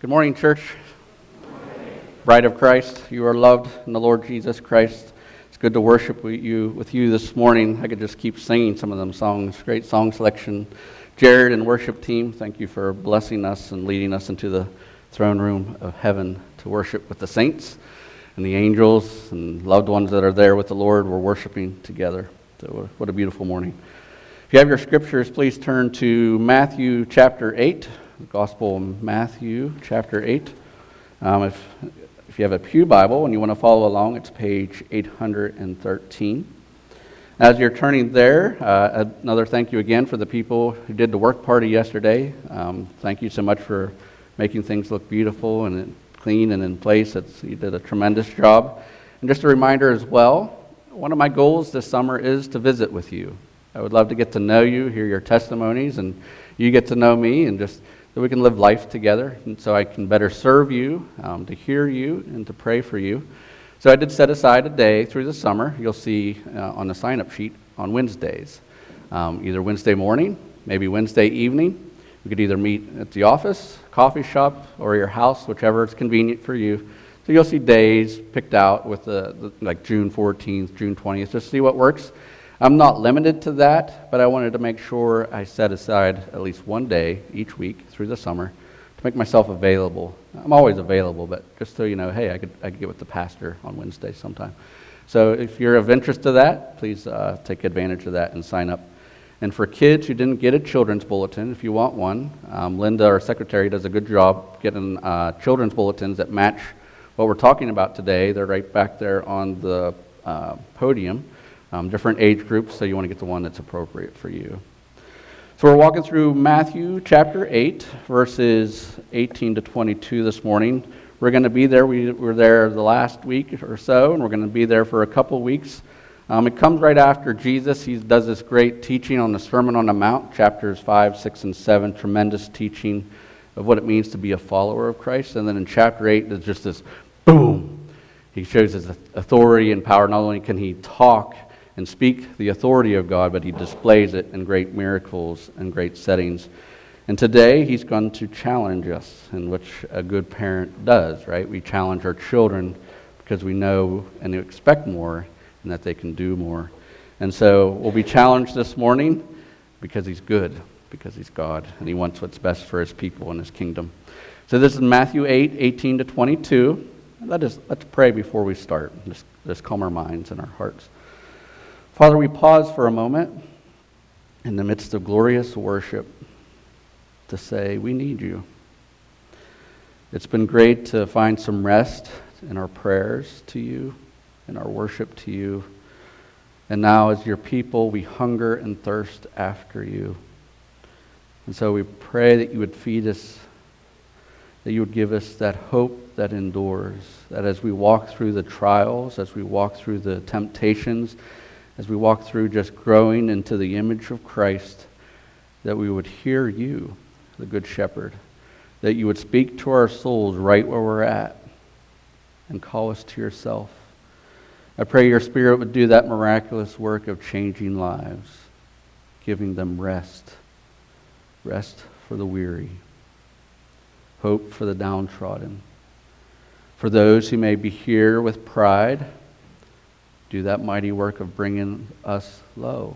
Good morning, church. Bride of Christ, you are loved in the Lord Jesus Christ. It's good to worship with you this morning. I could just keep singing some of them songs. Great song selection. Jared and worship team, thank you for blessing us and leading us into the throne room of heaven to worship with the saints and the angels and loved ones that are there with the Lord. We're worshiping together. So what a beautiful morning. If you have your scriptures, please turn to Matthew chapter 8. The Gospel of Matthew, chapter 8. If you have a pew Bible and you want to follow along, it's page 813. As you're turning there, another thank you again for the people who did the work party yesterday. Thank you so much for making things look beautiful and clean and in place. You did a tremendous job. And just a reminder as well, one of my goals this summer is to visit with you. I would love to get to know you, hear your testimonies, and you get to know me, and just that we can live life together, and so I can better serve you, to hear you, and to pray for you. So I did set aside a day through the summer. You'll see on the sign-up sheet on Wednesdays, either Wednesday morning, maybe Wednesday evening. We could either meet at the office, coffee shop, or your house, whichever is convenient for you. So you'll see days picked out with like June 14th, June 20th, just see what works. I'm not limited to that, but I wanted to make sure I set aside at least one day each week through the summer to make myself available. I'm always available, but just so you know, hey, I could get with the pastor on Wednesday sometime. So if you're of interest to that, please take advantage of that and sign up. And for kids who didn't get a children's bulletin, if you want one, Linda, our secretary, does a good job getting children's bulletins that match what we're talking about today. They're right back there on the podium. Different age groups, so you want to get the one that's appropriate for you. So we're walking through Matthew chapter 8, verses 18 to 22 this morning. We're going to be there. We were there the last week or so, and we're going to be there for a couple weeks. It comes right after Jesus. He does this great teaching on the Sermon on the Mount, chapters 5, 6, and 7, tremendous teaching of what it means to be a follower of Christ. And then in chapter 8, there's just this boom. He shows his authority and power. Not only can he talk and speak the authority of God, but he displays it in great miracles and great settings. And today he's going to challenge us, in which a good parent does, right? We challenge our children because we know and expect more and that they can do more. And so we'll be challenged this morning because he's good, because he's God, and he wants what's best for his people and his kingdom. So this is Matthew 8, 18 to 22. Let's pray before we start. Just calm our minds and our hearts. Father, we pause for a moment in the midst of glorious worship to say, we need you. It's been great to find some rest in our prayers to you, in our worship to you. And now as your people, we hunger and thirst after you. And so we pray that you would feed us, that you would give us that hope that endures, that as we walk through the trials, as we walk through the temptations, as we walk through just growing into the image of Christ, that we would hear you, the Good Shepherd, that you would speak to our souls right where we're at and call us to yourself. I pray your Spirit would do that miraculous work of changing lives, giving them rest for the weary, hope for the downtrodden. For those who may be here with pride, do that mighty work of bringing us low.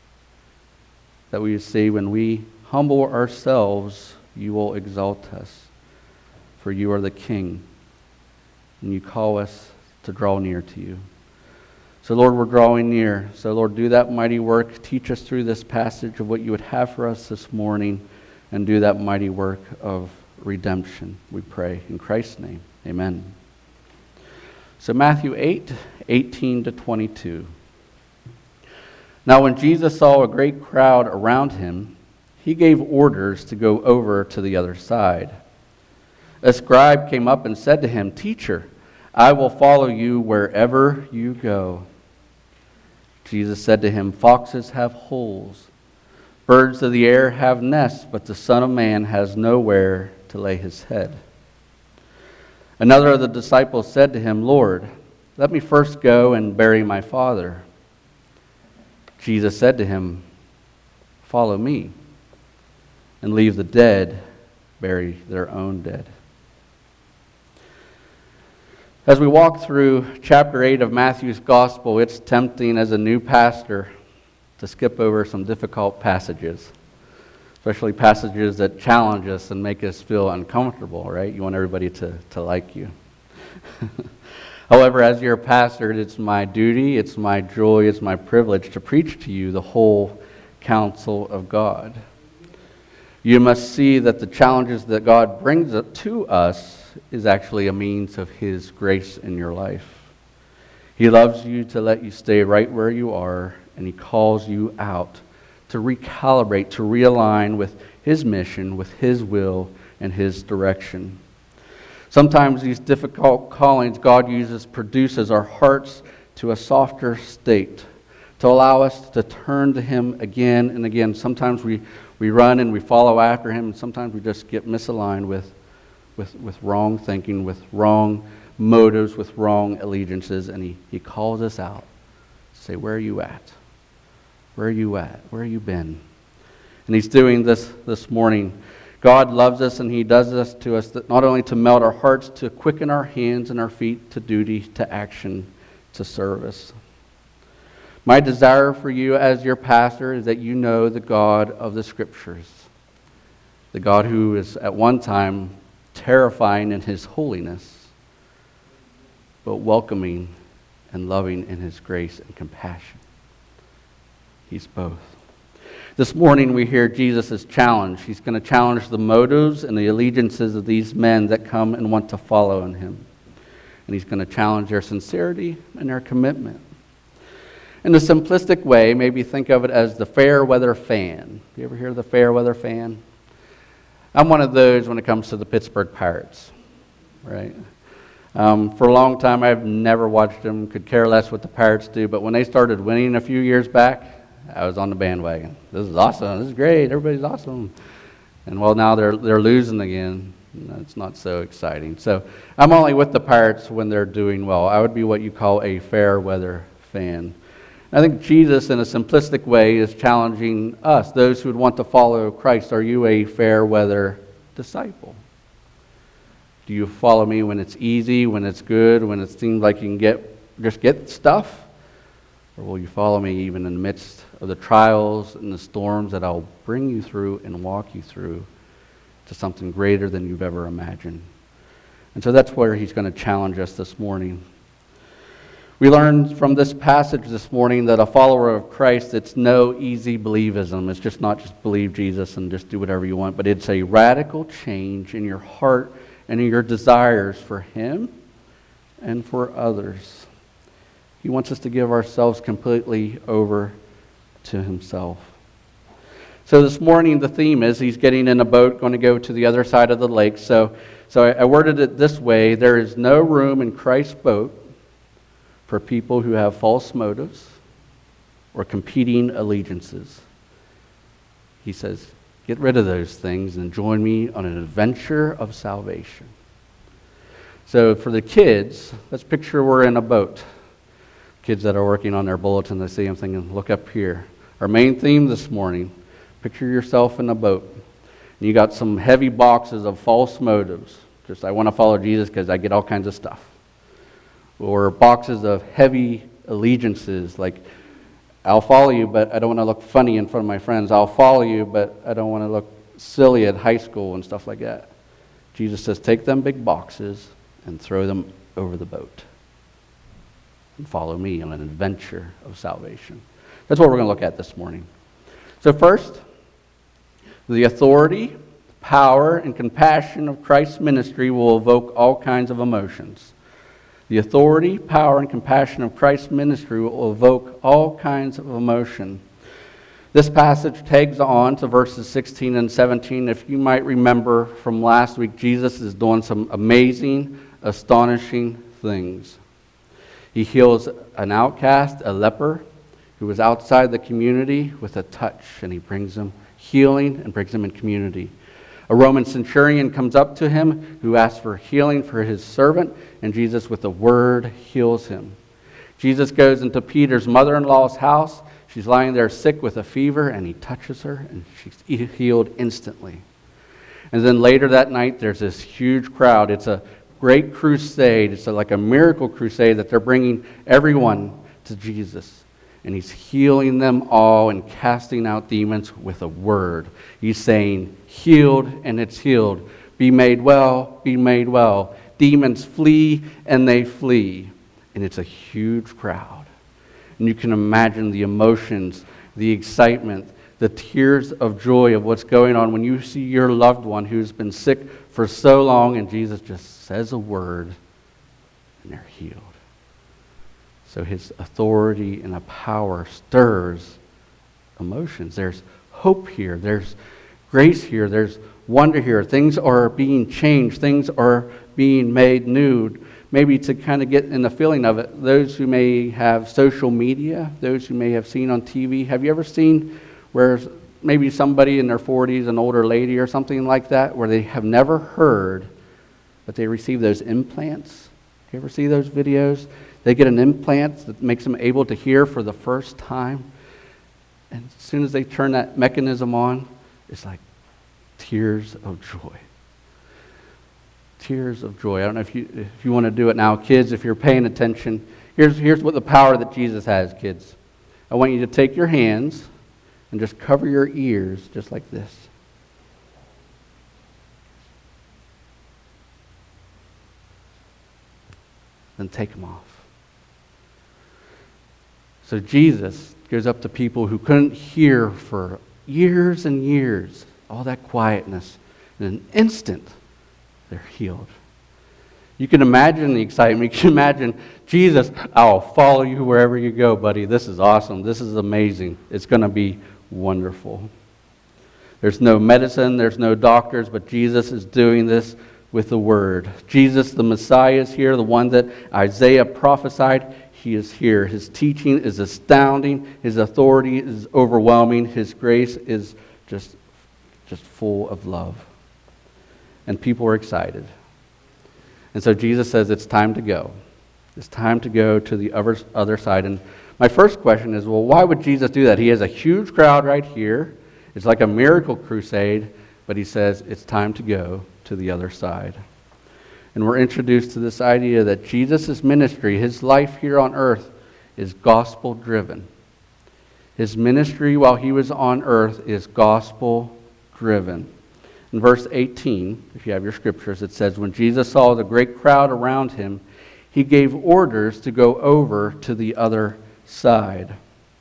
That we see when we humble ourselves, you will exalt us. For you are the King, and you call us to draw near to you. So Lord, we're drawing near. So Lord, do that mighty work. Teach us through this passage of what you would have for us this morning, and do that mighty work of redemption, we pray. In Christ's name, amen. So Matthew 8, 18 to 22. Now when Jesus saw a great crowd around him, he gave orders to go over to the other side. A scribe came up and said to him, "Teacher, I will follow you wherever you go." Jesus said to him, "Foxes have holes, birds of the air have nests, but the Son of Man has nowhere to lay his head." Another of the disciples said to him, "Lord, let me first go and bury my father." Jesus said to him, "Follow me, and leave the dead bury their own dead." As we walk through chapter 8 of Matthew's Gospel, it's tempting as a new pastor to skip over some difficult passages, especially passages that challenge us and make us feel uncomfortable, right? You want everybody to like you. However, as your pastor, it's my duty, it's my joy, it's my privilege to preach to you the whole counsel of God. You must see that the challenges that God brings to us is actually a means of His grace in your life. He loves you to let you stay right where you are, and He calls you out to recalibrate, to realign with His mission, with His will, and His direction. Sometimes these difficult callings God uses produces our hearts to a softer state, to allow us to turn to Him again and again. Sometimes we run and we follow after Him, and sometimes we just get misaligned with wrong thinking, with wrong motives, with wrong allegiances, and He calls us out to say, where are you at? Where are you at? Where have you been? And He's doing this morning. God loves us, and He does this to us not only to melt our hearts, to quicken our hands and our feet to duty, to action, to service. My desire for you as your pastor is that you know the God of the Scriptures, the God who is at one time terrifying in His holiness, but welcoming and loving in His grace and compassion. He's both. This morning we hear Jesus' challenge. He's going to challenge the motives and the allegiances of these men that come and want to follow in Him. And He's going to challenge their sincerity and their commitment. In a simplistic way, maybe think of it as the fair weather fan. You ever hear of the fair weather fan? I'm one of those when it comes to the Pittsburgh Pirates, right? For a long time, I've never watched them, could care less what the Pirates do, but when they started winning a few years back, I was on the bandwagon. This is awesome. This is great. Everybody's awesome. And well, now they're losing again. It's not so exciting. So I'm only with the Pirates when they're doing well. I would be what you call a fair weather fan. I think Jesus, in a simplistic way, is challenging us, those who would want to follow Christ. Are you a fair weather disciple? Do you follow me when it's easy, when it's good, when it seems like you can just get stuff? Or will you follow me even in the midst of the trials and the storms that I'll bring you through and walk you through to something greater than you've ever imagined? And so that's where He's going to challenge us this morning. We learned from this passage this morning that a follower of Christ, it's no easy believism. It's just not just believe Jesus and just do whatever you want, but it's a radical change in your heart and in your desires for Him and for others. He wants us to give ourselves completely over to Himself. So this morning the theme is He's getting in a boat, going to go to the other side of the lake. So I worded it this way: there is no room in Christ's boat for people who have false motives or competing allegiances. He says, get rid of those things and join me on an adventure of salvation. So for the kids, let's picture we're in a boat. Kids that are working on their bulletin, they see them thinking, look up here. Our main theme this morning, picture yourself in a boat. And you got some heavy boxes of false motives. Just, I want to follow Jesus because I get all kinds of stuff. Or boxes of heavy allegiances, like, I'll follow you, but I don't want to look funny in front of my friends. I'll follow you, but I don't want to look silly at high school and stuff like that. Jesus says, take them big boxes and throw them over the boat. And follow me on an adventure of salvation. That's what we're going to look at this morning. So first, the authority, power, and compassion of Christ's ministry will evoke all kinds of emotions. The authority, power, and compassion of Christ's ministry will evoke all kinds of emotion. This passage tags on to verses 16 and 17. If you might remember from last week, Jesus is doing some amazing, astonishing things. He heals an outcast, a leper, who was outside the community with a touch, and He brings him healing and brings him in community. A Roman centurion comes up to Him who asks for healing for his servant, and Jesus with a word heals him. Jesus goes into Peter's mother-in-law's house. She's lying there sick with a fever, and He touches her, and she's healed instantly. And then later that night, there's this huge crowd. It's a great crusade. It's like a miracle crusade that they're bringing everyone to Jesus. And he's healing them all and casting out demons with a word. He's saying, healed and it's healed. Be made well, be made well. Demons flee and they flee. And it's a huge crowd. And you can imagine the emotions, the excitement, the tears of joy of what's going on when you see your loved one who's been sick for so long and Jesus just says a word and they're healed. So his authority and a power stirs emotions. There's hope here. There's grace here. There's wonder here. Things are being changed. Things are being made new. Maybe to kind of get in the feeling of it, those who may have social media, those who may have seen on TV, have you ever seen where maybe somebody in their 40s, an older lady or something like that, where they have never heard, but they receive those implants? You ever see those videos? They get an implant that makes them able to hear for the first time. And as soon as they turn that mechanism on, it's like tears of joy. Tears of joy. I don't know if you want to do it now. Kids, if you're paying attention, here's what the power that Jesus has, kids. I want you to take your hands and just cover your ears just like this. Then take them off. So Jesus goes up to people who couldn't hear for years and years, all that quietness. In an instant, they're healed. You can imagine the excitement. You can imagine, Jesus, I'll follow you wherever you go, buddy. This is awesome. This is amazing. It's going to be wonderful. There's no medicine. There's no doctors, but Jesus is doing this with the Word. Jesus, the Messiah, is here, the one that Isaiah prophesied. He is here. His teaching is astounding. His authority is overwhelming. His grace is just full of love. And people are excited. And so Jesus says it's time to go. It's time to go to the other side. And my first question is, well, why would Jesus do that? He has a huge crowd right here. It's like a miracle crusade. But he says it's time to go to the other side. And we're introduced to this idea that Jesus' ministry, his life here on earth, is gospel-driven. His ministry while he was on earth is gospel-driven. In verse 18, if you have your scriptures, it says, when Jesus saw the great crowd around him, he gave orders to go over to the other side.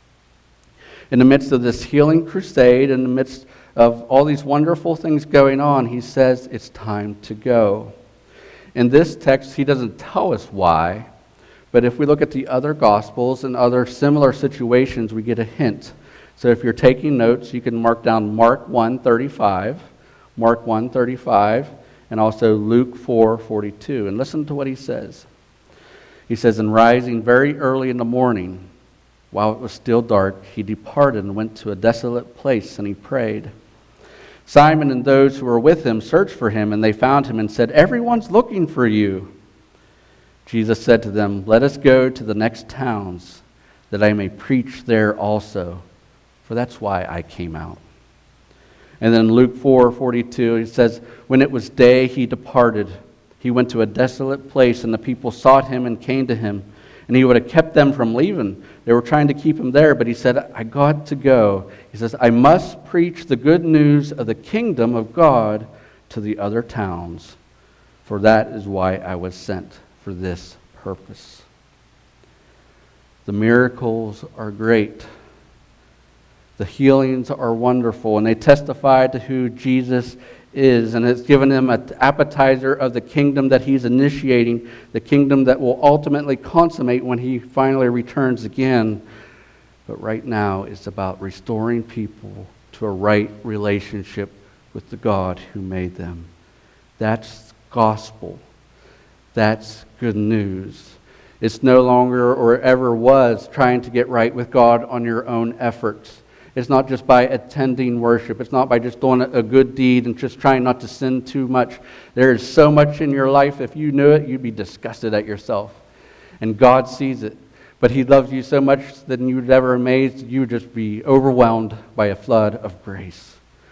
In the midst of this healing crusade, in the midst of all these wonderful things going on, he says it's time to go. In this text, he doesn't tell us why, but if we look at the other Gospels and other similar situations, we get a hint. So if you're taking notes, you can mark down Mark 1:35, Mark 1:35, and also Luke 4:42. And listen to what he says. He says, and rising very early in the morning, while it was still dark, he departed and went to a desolate place, and he prayed. Simon and those who were with him searched for him, and they found him and said, everyone's looking for you. Jesus said to them, let us go to the next towns, that I may preach there also, for that's why I came out. And then Luke 4:42, he says, when it was day, he departed. He went to a desolate place, and the people sought him and came to him. And he would have kept them from leaving. They were trying to keep him there, but he said, I got to go. He says, I must preach the good news of the kingdom of God to the other towns, for that is why I was sent, for this purpose. The miracles are great. The healings are wonderful, and they testify to who Jesus is, and it's given him an appetizer of the kingdom that he's initiating, the kingdom that will ultimately consummate when he finally returns again. But right now, it's about restoring people to a right relationship with the God who made them. That's gospel. That's good news. It's no longer or ever was trying to get right with God on your own efforts. It's not just by attending worship. It's not by just doing a good deed and just trying not to sin too much. There is so much in your life, if you knew it, you'd be disgusted at yourself. And God sees it. But he loves you so much that you would ever amazed, you would just be overwhelmed by a flood of grace.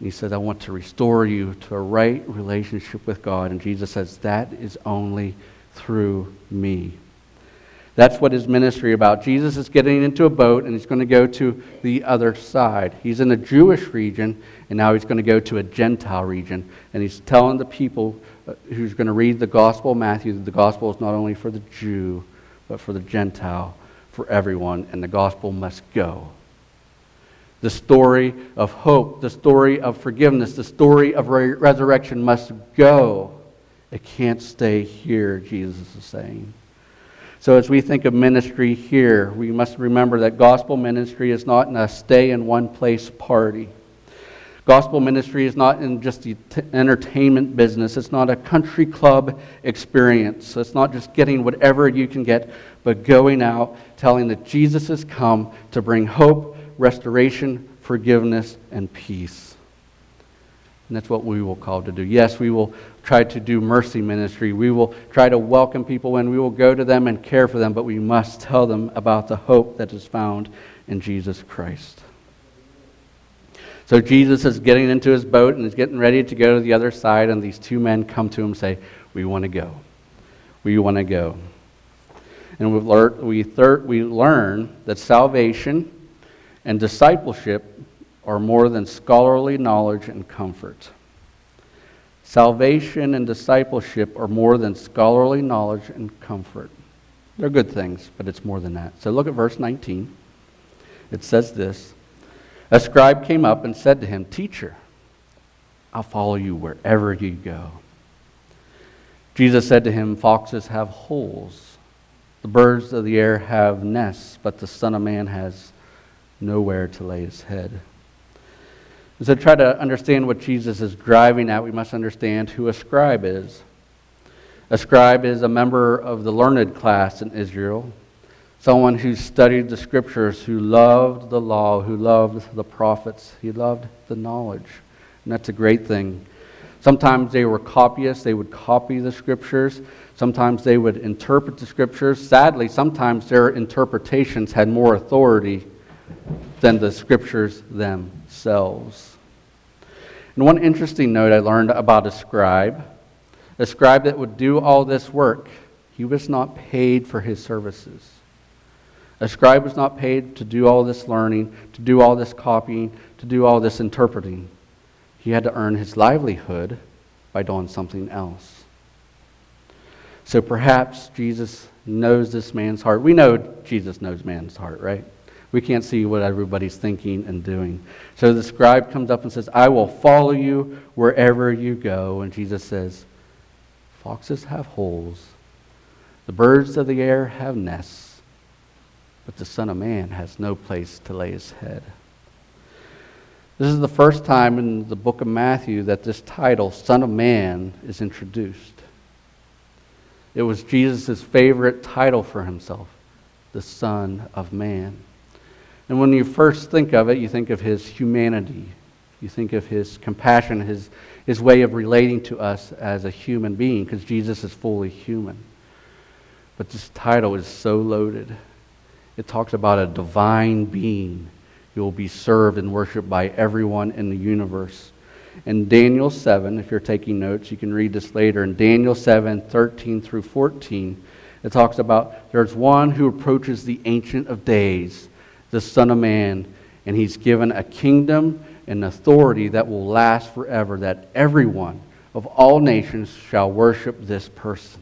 And he says, I want to restore you to a right relationship with God. And Jesus says, that is only through me. That's what his ministry is about. Jesus is getting into a boat and he's going to go to the other side. He's in a Jewish region and now he's going to go to a Gentile region. And he's telling the people who's going to read the Gospel of Matthew that the Gospel is not only for the Jew, but for the Gentile, for everyone. And the Gospel must go. The story of hope, the story of forgiveness, the story of resurrection must go. It can't stay here, Jesus is saying. So as we think of ministry here, we must remember that gospel ministry is not in a stay-in-one-place party. Gospel ministry is not in just the entertainment business. It's not a country club experience. It's not just getting whatever you can get, but going out, telling that Jesus has come to bring hope, restoration, forgiveness, and peace. And that's what we will call to do. Yes, we will try to do mercy ministry. We will try to welcome people in. We will go to them and care for them, but we must tell them about the hope that is found in Jesus Christ. So Jesus is getting into his boat and is getting ready to go to the other side, and these two men come to him and say, we want to go. We want to go. And we learn that salvation and discipleship are more than scholarly knowledge and comfort. Salvation and discipleship are more than scholarly knowledge and comfort. They're good things, but it's more than that. So look at verse 19. It says this, a scribe came up and said to him, Teacher, I'll follow you wherever you go. Jesus said to him, Foxes have holes, the birds of the air have nests, but the Son of Man has nowhere to lay his head. And so to try to understand what Jesus is driving at, we must understand who a scribe is. A scribe is a member of the learned class in Israel, someone who studied the scriptures, who loved the law, who loved the prophets. He loved the knowledge, and that's a great thing. Sometimes they were copyists. They would copy the scriptures. Sometimes they would interpret the scriptures. Sadly, sometimes their interpretations had more authority than the scriptures themselves. And one interesting note I learned about a scribe that would do all this work, he was not paid for his services. A scribe was not paid to do all this learning, to do all this copying, to do all this interpreting. He had to earn his livelihood by doing something else. So perhaps Jesus knows this man's heart. We know Jesus knows man's heart, right? We can't see what everybody's thinking and doing. So the scribe comes up and says, I will follow you wherever you go. And Jesus says, foxes have holes, the birds of the air have nests, but the Son of Man has no place to lay his head. This is the first time in the book of Matthew that this title, Son of Man, is introduced. It was Jesus' favorite title for himself, the Son of Man. And when you first think of it, you think of his humanity. You think of his compassion, his way of relating to us as a human being, because Jesus is fully human. But this title is so loaded. It talks about a divine being who will be served and worshiped by everyone in the universe. In Daniel 7, if you're taking notes, you can read this later. In Daniel 7, 13 through 14, it talks about there's one who approaches the Ancient of Days, the Son of Man, and he's given a kingdom and authority that will last forever, that everyone of all nations shall worship this person.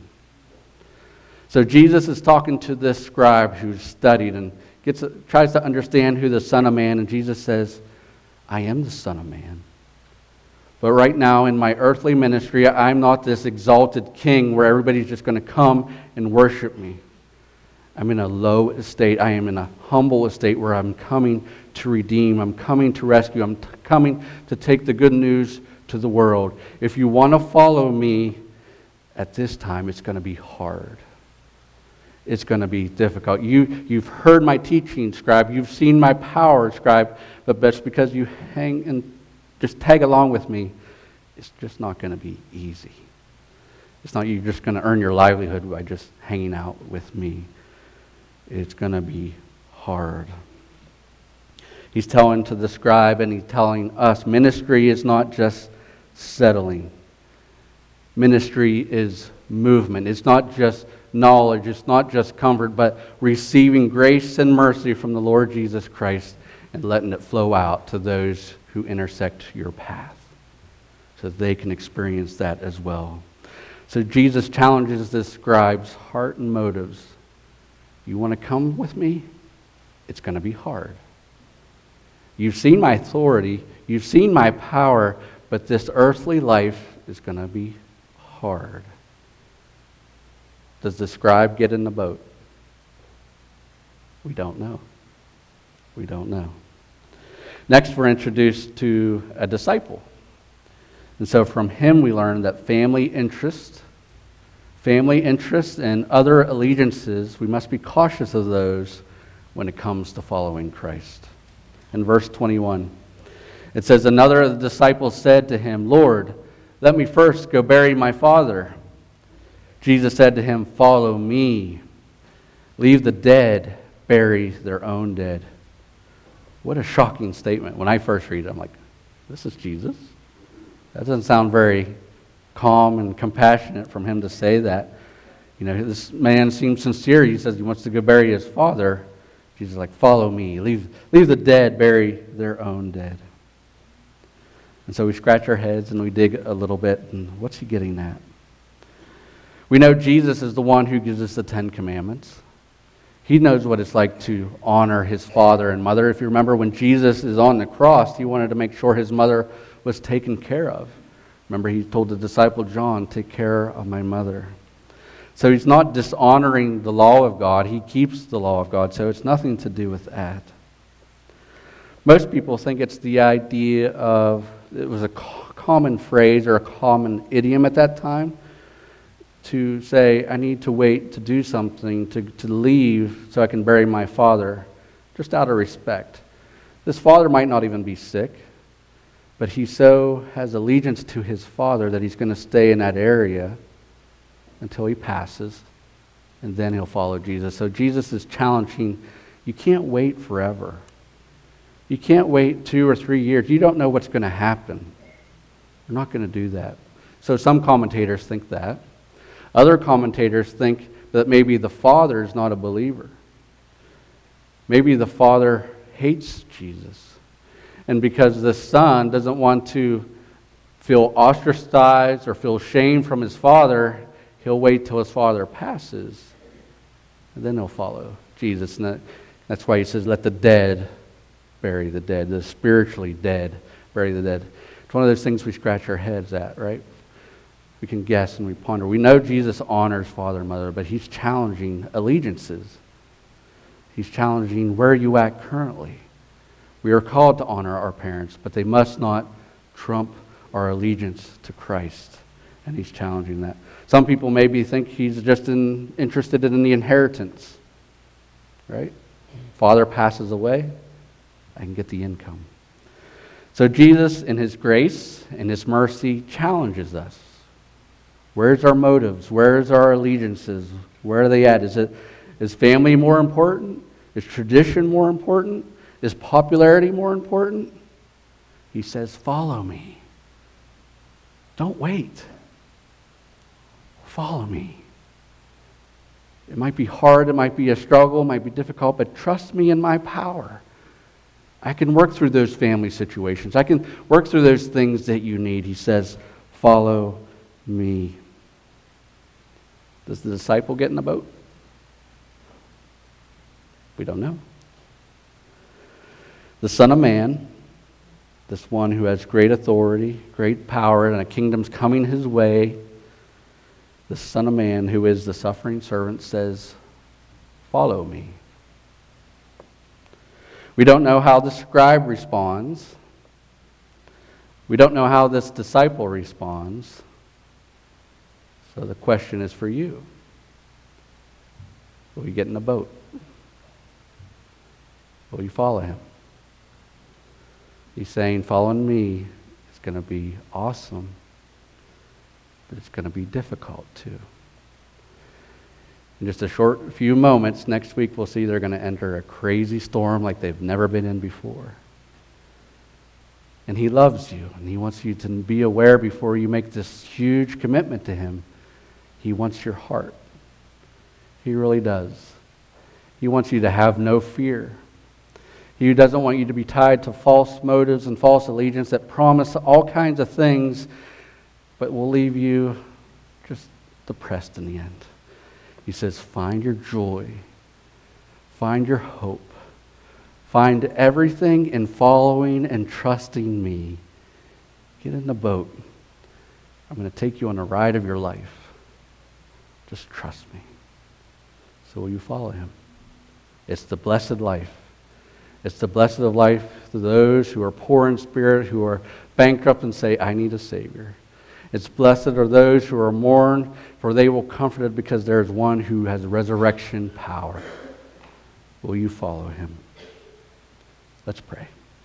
So Jesus is talking to this scribe who's studied and tries to understand who the Son of Man, and Jesus says, I am the Son of Man. But right now in my earthly ministry, I'm not this exalted king where everybody's just going to come and worship me. I'm in a low estate. I am in a humble estate where I'm coming to redeem. I'm coming to rescue. I'm coming to take the good news to the world. If you want to follow me at this time, it's going to be hard. It's going to be difficult. You've heard my teaching, scribe. You've seen my power, scribe. But that's because you hang and just tag along with me. It's just not going to be easy. It's not you're just going to earn your livelihood by just hanging out with me. It's going to be hard. He's telling to the scribe, and he's telling us, ministry is not just settling. Ministry is movement. It's not just knowledge. It's not just comfort, but receiving grace and mercy from the Lord Jesus Christ and letting it flow out to those who intersect your path so that they can experience that as well. So Jesus challenges the scribe's heart and motives. You want to come with me? It's going to be hard. You've seen my authority, you've seen my power, but this earthly life is going to be hard. Does the scribe get in the boat? We don't know. We don't know. Next, we're introduced to a disciple. And so from him we learn that family interests and other allegiances, we must be cautious of those when it comes to following Christ. In verse 21, it says, another of the disciples said to him, Lord, let me first go bury my father. Jesus said to him, follow me. Leave the dead bury their own dead. What a shocking statement. When I first read it, I'm like, this is Jesus? That doesn't sound very calm and compassionate from him to say that. You know, this man seems sincere. He says he wants to go bury his father. Jesus is like, follow me. Leave the dead bury their own dead. And so we scratch our heads and we dig a little bit. And what's he getting at? We know Jesus is the one who gives us the 10 Commandments. He knows what it's like to honor his father and mother. If you remember when Jesus is on the cross, he wanted to make sure his mother was taken care of. Remember, he told the disciple John, take care of my mother. So he's not dishonoring the law of God. He keeps the law of God. So it's nothing to do with that. Most people think it's the idea of, it was a common phrase or a common idiom at that time to say, I need to wait to do something, to leave so I can bury my father, just out of respect. This father might not even be sick, but he so has allegiance to his father that he's going to stay in that area until he passes, and then he'll follow Jesus. So Jesus is challenging, you can't wait forever. You can't wait 2 or 3 years. You don't know what's going to happen. You're not going to do that. So some commentators think that. Other commentators think that maybe the father is not a believer. Maybe the father hates Jesus. And because the son doesn't want to feel ostracized or feel shame from his father, he'll wait till his father passes, and then he'll follow Jesus. And that's why he says, let the dead bury the dead, the spiritually dead bury the dead. It's one of those things we scratch our heads at, right? We can guess and we ponder. We know Jesus honors father and mother, but he's challenging allegiances. He's challenging where are you at currently. We are called to honor our parents, but they must not trump our allegiance to Christ. And he's challenging that. Some people maybe think he's just interested in the inheritance, right? Father passes away, I can get the income. So Jesus, in his grace and his mercy, challenges us. Where's our motives? Where's our allegiances? Where are they at? Is family more important? Is tradition more important? Is popularity more important? He says, follow me. Don't wait. Follow me. It might be hard, it might be a struggle, it might be difficult, but trust me in my power. I can work through those family situations. I can work through those things that you need. He says, follow me. Does the disciple get in the boat? We don't know. The Son of Man, this one who has great authority, great power, and a kingdom's coming his way, the Son of Man, who is the suffering servant, says, follow me. We don't know how the scribe responds. We don't know how this disciple responds. So the question is for you. Will you get in the boat? Will you follow him? He's saying, following me is going to be awesome, but it's going to be difficult too. In just a short few moments, next week we'll see they're going to enter a crazy storm like they've never been in before. And he loves you, and he wants you to be aware before you make this huge commitment to him. He wants your heart. He really does. He wants you to have no fear. He doesn't want you to be tied to false motives and false allegiance that promise all kinds of things, but will leave you just depressed in the end. He says, find your joy. Find your hope. Find everything in following and trusting me. Get in the boat. I'm going to take you on a ride of your life. Just trust me. So will you follow him? It's the blessed life. It's the blessed of life to those who are poor in spirit, who are bankrupt and say, I need a Savior. It's blessed are those who are mourned, for they will be comforted because there is one who has resurrection power. Will you follow him? Let's pray.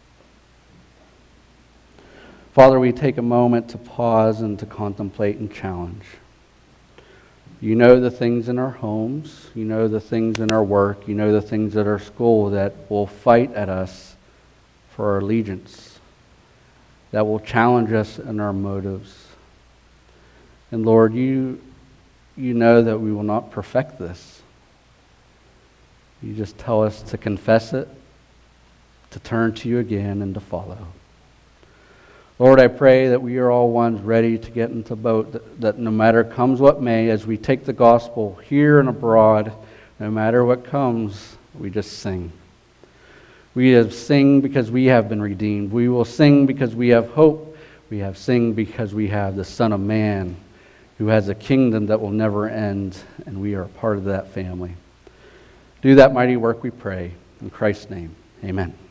Father, we take a moment to pause and to contemplate and challenge. You know the things in our homes. You know the things in our work. You know the things at our school that will fight at us for our allegiance, that will challenge us in our motives. And Lord, you know that we will not perfect this. You just tell us to confess it, to turn to you again, and to follow. Lord, I pray that we are all ones ready to get into the boat, that no matter comes what may, as we take the gospel here and abroad, no matter what comes, we just sing. We have sing because we have been redeemed. We will sing because we have hope. We have sing because we have the Son of Man, who has a kingdom that will never end, and we are a part of that family. Do that mighty work, we pray. In Christ's name, amen.